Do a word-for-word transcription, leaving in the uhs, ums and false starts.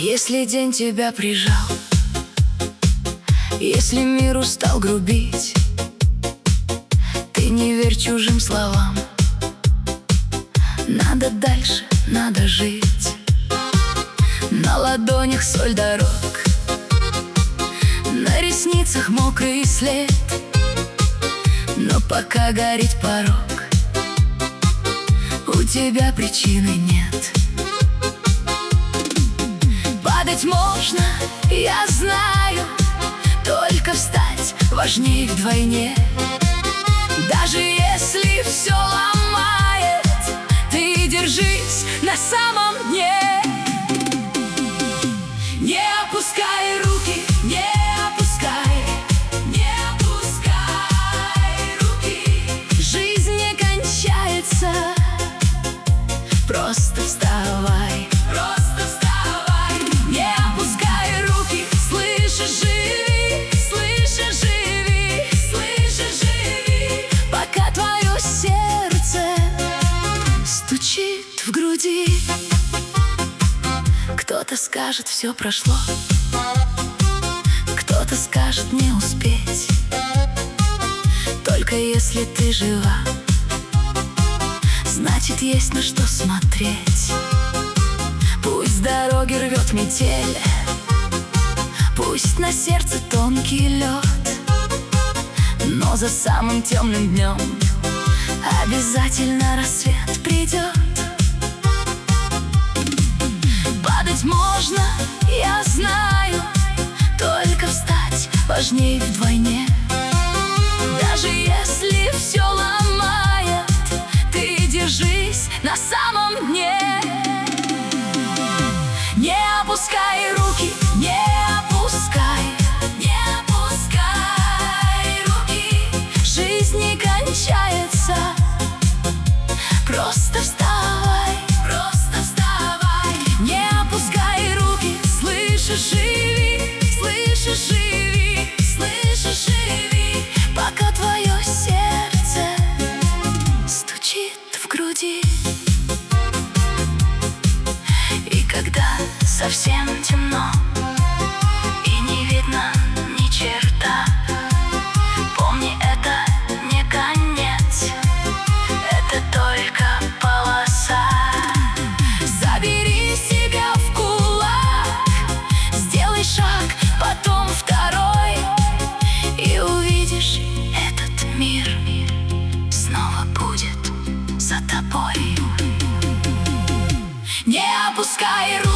Если день тебя прижал, если мир устал грубить, ты не верь чужим словам. Надо дальше, надо жить. На ладонях соль дорог, на ресницах мокрый след, но пока горит порог, у тебя причины нет. Падать можно, я знаю, только встать важнее вдвойне. Даже если все ломает, ты держись на самом дне. Не опускай руки, не опускай, не опускай руки. Жизнь не кончается, просто вставай, просто вставай. Не опускай руки, слышишь, живи, слышишь, живи, слышишь, живи. Пока твое сердце стучит в груди. Кто-то скажет, все прошло, кто-то скажет, не успеть. Только если ты жива, значит, есть на что смотреть. Пусть с дороги рвет метель, пусть на сердце тонкий лед, но за самым темным днем обязательно рассвет придет. Падать можно, я знаю, только встать важнее вдвойне. Даже если все ломает, ты держись на самом дне. Не опускай руки, не опускай, не опускай руки. Жизнь не кончается, просто вставай, просто вставай. Не опускай руки, слышишь, живи, слышишь, живи, слышишь, живи. Пока твое сердце стучит в груди. И когда совсем темно и не видно ни черта, помни, это не конец, это только полоса. Забери себя в кулак, сделай шаг, потом второй, и увидишь, этот мир снова будет за тобой. Не опускай руки.